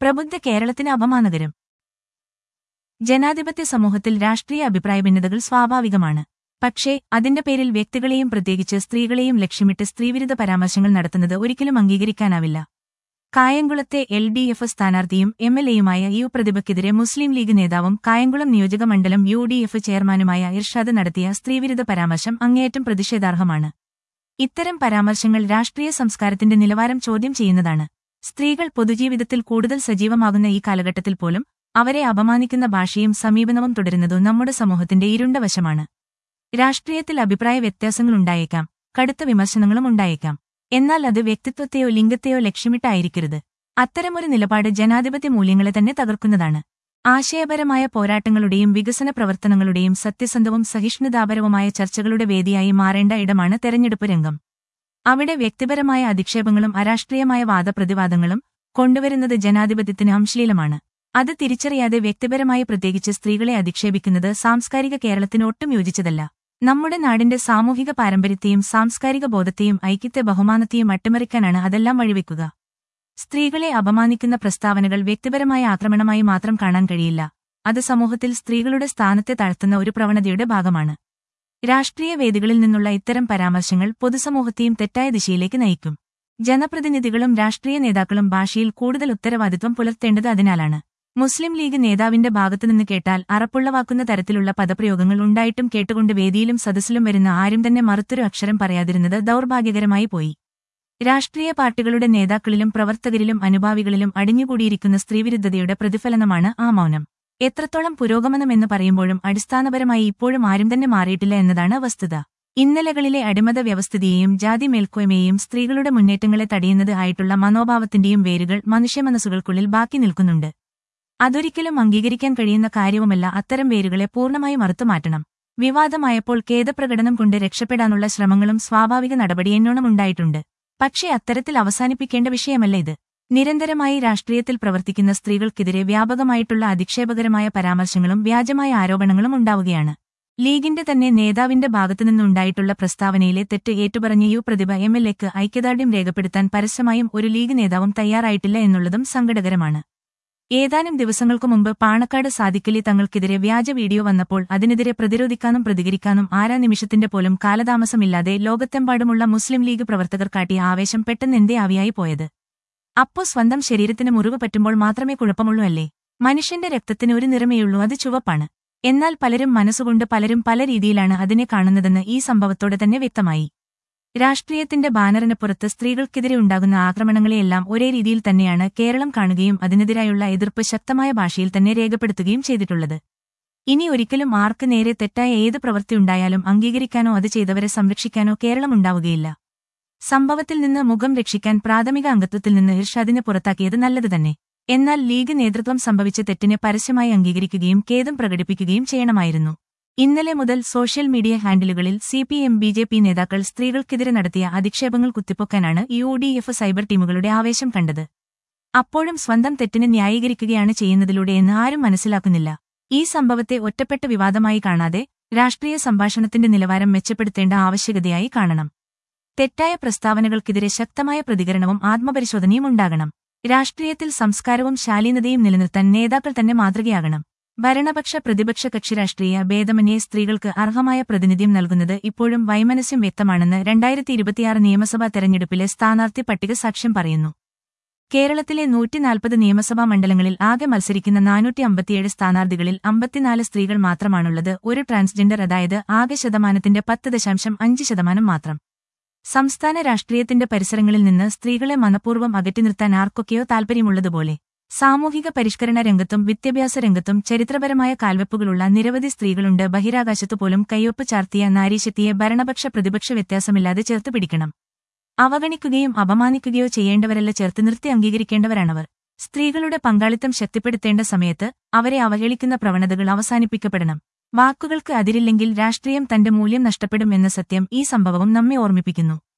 പ്രബുദ്ധ കേരളത്തിന് അപമാനകരം. ജനാധിപത്യ സമൂഹത്തിൽ രാഷ്ട്രീയ അഭിപ്രായ ഭിന്നതകൾ സ്വാഭാവികമാണ്. പക്ഷേ അതിന്റെ പേരിൽ വ്യക്തികളെയും പ്രത്യേകിച്ച് സ്ത്രീകളെയും ലക്ഷ്യമിട്ട് സ്ത്രീവിരുദ്ധ പരാമർശങ്ങൾ നടത്തുന്നത് ഒരിക്കലും അംഗീകരിക്കാനാവില്ല. കായംകുളത്തെ LDF സ്ഥാനാർത്ഥിയും MLAയുമായ യു പ്രതിഭയ്ക്കെതിരെ മുസ്ലിം ലീഗ് നേതാവും കായംകുളം നിയോജക മണ്ഡലം UDF ചെയർമാനുമായ ഇർഷാദ് നടത്തിയ സ്ത്രീവിരുദ്ധ പരാമർശം അങ്ങേയറ്റം പ്രതിഷേധാർഹമാണ്. ഇത്തരം പരാമർശങ്ങൾ രാഷ്ട്രീയ സംസ്കാരത്തിന്റെ നിലവാരം ചോദ്യം ചെയ്യുന്നതാണ്. സ്ത്രീകൾ പൊതുജീവിതത്തിൽ കൂടുതൽ സജീവമാകുന്ന ഈ കാലഘട്ടത്തിൽ പോലും അവരെ അപമാനിക്കുന്ന ഭാഷയും സമീപനവും തുടരുന്നതു നമ്മുടെ സമൂഹത്തിന്റെ ഇരുണ്ട വശമാണ്. രാഷ്ട്രീയത്തിൽ അഭിപ്രായ വ്യത്യാസങ്ങളുണ്ടായേക്കാം, കടുത്ത വിമർശനങ്ങളും ഉണ്ടായേക്കാം. എന്നാൽ അത് വ്യക്തിത്വത്തെയോ ലിംഗത്തെയോ ലക്ഷ്യമിട്ടായിരിക്കരുത്. അത്തരമൊരു നിലപാട് ജനാധിപത്യ മൂല്യങ്ങളെ തന്നെ തകർക്കുന്നതാണ്. ആശയപരമായ പോരാട്ടങ്ങളുടെയും വികസന പ്രവർത്തനങ്ങളുടെയും സത്യസന്ധവും സഹിഷ്ണുതാപരവുമായ ചർച്ചകളുടെ വേദിയായി മാറേണ്ട ഇടമാണ് തെരഞ്ഞെടുപ്പ് രംഗം. അവിടെ വ്യക്തിപരമായ അധിക്ഷേപങ്ങളും അരാഷ്ട്രീയമായ വാദപ്രതിവാദങ്ങളും കൊണ്ടുവരുന്നത് ജനാധിപത്യത്തിന് അശ്ലീലമാണ്. അത് തിരിച്ചറിയാതെ വ്യക്തിപരമായി പ്രത്യേകിച്ച് സ്ത്രീകളെ അധിക്ഷേപിക്കുന്നത് സാംസ്കാരിക കേരളത്തിന് ഒട്ടും യോജിച്ചതല്ല. നമ്മുടെ നാടിന്റെ സാമൂഹിക പാരമ്പര്യത്തെയും സാംസ്കാരിക ബോധത്തെയും ഐക്യത്തെ ബഹുമാനത്തെയും അട്ടിമറിക്കാനാണ് അതെല്ലാം വഴിവെക്കുക. സ്ത്രീകളെ അപമാനിക്കുന്ന പ്രസ്താവനകൾ വ്യക്തിപരമായ ആക്രമണമായി മാത്രം കാണാൻ കഴിയില്ല. അത് സമൂഹത്തിൽ സ്ത്രീകളുടെ സ്ഥാനത്തെ താഴ്ത്തുന്ന ഒരു പ്രവണതയുടെ ഭാഗമാണ്. രാഷ്ട്രീയ വേദികളിൽ നിന്നുള്ള ഇത്തരം പരാമർശങ്ങൾ പൊതുസമൂഹത്തെയും തെറ്റായ ദിശയിലേക്ക് നയിക്കും. ജനപ്രതിനിധികളും രാഷ്ട്രീയ നേതാക്കളും ഭാഷയിൽ കൂടുതൽ ഉത്തരവാദിത്വം പുലർത്തേണ്ടത് അതിനാലാണ്. മുസ്ലിം ലീഗ് നേതാവിന്റെ ഭാഗത്തുനിന്ന് കേട്ടാൽ അറപ്പുളവാക്കുന്ന തരത്തിലുള്ള പദപ്രയോഗങ്ങൾ ഉണ്ടായിട്ടും കേട്ടുകൊണ്ട് വേദിയിലും സദസ്സിലും വരുന്ന ആരും തന്നെ മറുത്തൊരു അക്ഷരം പറയാതിരുന്നത് ദൗർഭാഗ്യകരമായി പോയി. രാഷ്ട്രീയ പാർട്ടികളുടെ നേതാക്കളിലും പ്രവർത്തകരിലും അനുഭാവികളിലും അടിഞ്ഞുകൂടിയിരിക്കുന്ന സ്ത്രീവിരുദ്ധതയുടെ പ്രതിഫലനമാണ് ആ മൗനം. എത്രത്തോളം പുരോഗമനമെന്ന് പറയുമ്പോഴും അടിസ്ഥാനപരമായി ഇപ്പോഴും ആരും തന്നെ മാറിയിട്ടില്ല എന്നതാണ് വസ്തുത. ഇന്നലകളിലെ അടിമത വ്യവസ്ഥിതിയെയും ജാതി മേൽക്കോയ്മയെയും സ്ത്രീകളുടെ മുന്നേറ്റങ്ങളെ തടയുന്നത് ആയിട്ടുള്ള മനോഭാവത്തിന്റെയും വേരുകൾ മനുഷ്യമനസ്സുകൾക്കുള്ളിൽ ബാക്കി നിൽക്കുന്നുണ്ട്. അതൊരിക്കലും അംഗീകരിക്കാൻ കഴിയുന്ന കാര്യവുമല്ല. അത്തരം വേരുകളെ പൂർണ്ണമായി മറുത്തുമാറ്റണം. വിവാദമായപ്പോൾ ഖേദപ്രകടനം കൊണ്ട് രക്ഷപ്പെടാനുള്ള ശ്രമങ്ങളും സ്വാഭാവിക നടപടി എന്നോണം ഉണ്ടായിട്ടുണ്ട്. പക്ഷേ അത്തരത്തിൽ അവസാനിപ്പിക്കേണ്ട വിഷയമല്ല ഇത്. നിരന്തരമായി രാഷ്ട്രീയത്തിൽ പ്രവർത്തിക്കുന്ന സ്ത്രീകൾക്കെതിരെ വ്യാപകമായിട്ടുള്ള അധിക്ഷേപകരമായ പരാമർശങ്ങളും വ്യാജമായ ആരോപണങ്ങളും ഉണ്ടാവുകയാണ്. ലീഗിന്റെ തന്നെ നേതാവിന്റെ ഭാഗത്തുനിന്നുണ്ടായിട്ടുള്ള പ്രസ്താവനയിലെ തെറ്റ് ഏറ്റുപറഞ്ഞ യു പ്രതിഭ MLAക്ക് ഐക്യദാർഢ്യം രേഖപ്പെടുത്താൻ പരസ്യമായും ഒരു ലീഗ് നേതാവും തയ്യാറായിട്ടില്ല എന്നുള്ളതും സങ്കടകരമാണ്. ഏതാനും ദിവസങ്ങൾക്കു മുമ്പ് പാണക്കാട് സാദിഖലി തങ്ങൾക്കെതിരെ വ്യാജ വീഡിയോ വന്നപ്പോൾ അതിനെതിരെ പ്രതിരോധിക്കാനും പ്രതികരിക്കാനും ആരാ നിമിഷത്തിന്റെ പോലും കാലതാമസമില്ലാതെ ലോകത്തെമ്പാടുമുള്ള മുസ്ലിം ലീഗ് പ്രവർത്തകർ കാട്ടിയ ആവേശം പെട്ടെന്നെന്തേ ആവിയായി പോയത്? അപ്പോ സ്വന്തം ശരീരത്തിന് മുറിവ് പറ്റുമ്പോൾ മാത്രമേ കുഴപ്പമുള്ളൂ അല്ലേ? മനുഷ്യന്റെ രക്തത്തിന് ഒരു നിറമേയുള്ളൂ, അത് ചുവപ്പാണ്. എന്നാൽ പലരും മനസ്സുകൊണ്ട് പലരും പല രീതിയിലാണ് അതിനെ കാണുന്നതെന്ന് ഈ സംഭവത്തോടെ തന്നെ വ്യക്തമായി. രാഷ്ട്രീയത്തിന്റെ ബാനറിനപ്പുറത്ത് സ്ത്രീകൾക്കെതിരെ ഉണ്ടാകുന്ന ആക്രമണങ്ങളെയെല്ലാം ഒരേ രീതിയിൽ തന്നെയാണ് കേരളം കാണുകയും അതിനെതിരായുള്ള എതിർപ്പ് ശക്തമായ ഭാഷയിൽ തന്നെ രേഖപ്പെടുത്തുകയും ചെയ്തിട്ടുള്ളത്. ഇനി ഒരിക്കലും ആർക്ക് നേരെ തെറ്റായ ഏത് പ്രവൃത്തിയുണ്ടായാലും അംഗീകരിക്കാനോ അത് ചെയ്തവരെ സംരക്ഷിക്കാനോ കേരളം ഉണ്ടാവുകയില്ല. സംഭവത്തിൽ നിന്ന് മുഖം രക്ഷിക്കാൻ പ്രാഥമിക അംഗത്വത്തിൽ നിന്ന് ഇർഷാദിനെ പുറത്താക്കിയത് നല്ലത് തന്നെ. എന്നാൽ ലീഗ് നേതൃത്വം സംഭവിച്ച തെറ്റിനെ പരസ്യമായി അംഗീകരിക്കുകയും ഖേദം പ്രകടിപ്പിക്കുകയും ചെയ്യണമായിരുന്നു. ഇന്നലെ മുതൽ സോഷ്യൽ മീഡിയ ഹാൻഡിലുകളിൽ CPM BJP നേതാക്കൾ സ്ത്രീകൾക്കെതിരെ നടത്തിയ അധിക്ഷേപങ്ങൾ കുത്തിപ്പൊക്കാനാണ് UDF സൈബർ ടീമുകളുടെ ആവേശം കണ്ടത്. അപ്പോഴും സ്വന്തം തെറ്റിനെ ന്യായീകരിക്കുകയാണ് ചെയ്യുന്നതിലൂടെയെന്ന് ആരും മനസ്സിലാക്കുന്നില്ല. ഈ സംഭവത്തെ ഒറ്റപ്പെട്ട വിവാദമായി കാണാതെ രാഷ്ട്രീയ സംഭാഷണത്തിന്റെ നിലവാരം മെച്ചപ്പെടുത്തേണ്ട ആവശ്യകതയായി കാണണം. തെറ്റായ പ്രസ്താവനകൾക്കെതിരെ ശക്തമായ പ്രതികരണവും ആത്മപരിശോധനയും ഉണ്ടാകണം. രാഷ്ട്രീയത്തിൽ സംസ്കാരവും ശാലീനതയും നിലനിർത്താൻ നേതാക്കൾ തന്നെ മാതൃകയാകണം. ഭരണപക്ഷ പ്രതിപക്ഷ കക്ഷി രാഷ്ട്രീയ ഭേദമന്യേ സ്ത്രീകൾക്ക് അർഹമായ പ്രാതിനിധ്യം നൽകുന്നത് ഇപ്പോഴും വൈമനസ്യം വ്യക്തമാണെന്ന് 2026 നിയമസഭാ തെരഞ്ഞെടുപ്പിലെ സ്ഥാനാർത്ഥി പട്ടിക സാക്ഷ്യം പറയുന്നു. കേരളത്തിലെ 140 നിയമസഭാ മണ്ഡലങ്ങളിൽ ആകെ മത്സരിക്കുന്ന 457 സ്ഥാനാർത്ഥികളിൽ 54 സ്ത്രീകൾ മാത്രമാണുള്ളത്. ഒരു ട്രാൻസ്ജെൻഡർ, അതായത് ആകെ ശതമാനത്തിന്റെ 10.5% മാത്രം. സംസ്ഥാന രാഷ്ട്രീയത്തിന്റെ പരിസരങ്ങളിൽ നിന്ന് സ്ത്രീകളെ മനഃപൂർവ്വം അകറ്റി നിർത്താൻ ആർക്കൊക്കെയോ താൽപര്യമുള്ളതുപോലെ. സാമൂഹിക പരിഷ്കരണ രംഗത്തും വിദ്യാഭ്യാസ രംഗത്തും ചരിത്രപരമായ കാൽവെപ്പുകളുള്ള നിരവധി സ്ത്രീകളുണ്ട്. ബഹിരാകാശത്തു പോലും കയ്യൊപ്പ് ചാർത്തിയ നാരീശക്തിയെ ഭരണപക്ഷ പ്രതിപക്ഷ വ്യത്യാസമില്ലാതെ ചേർത്ത് പിടിക്കണം. അവഗണിക്കുകയും അപമാനിക്കുകയോ ചെയ്യേണ്ടവരല്ല, ചേർത്ത് നിർത്തി അംഗീകരിക്കേണ്ടവരാണവർ. സ്ത്രീകളുടെ പങ്കാളിത്തം ശക്തിപ്പെടുത്തേണ്ട സമയത്ത് അവരെ അവഹേളിക്കുന്ന പ്രവണതകൾ അവസാനിപ്പിക്കപ്പെടണം. വാക്കുകൾക്ക് അതിരില്ലെങ്കിൽ രാഷ്ട്രീയം തന്റെ മൂല്യം നഷ്ടപ്പെടും എന്ന സത്യം ഈ സംഭവവും നമ്മെ ഓർമ്മിപ്പിക്കുന്നു.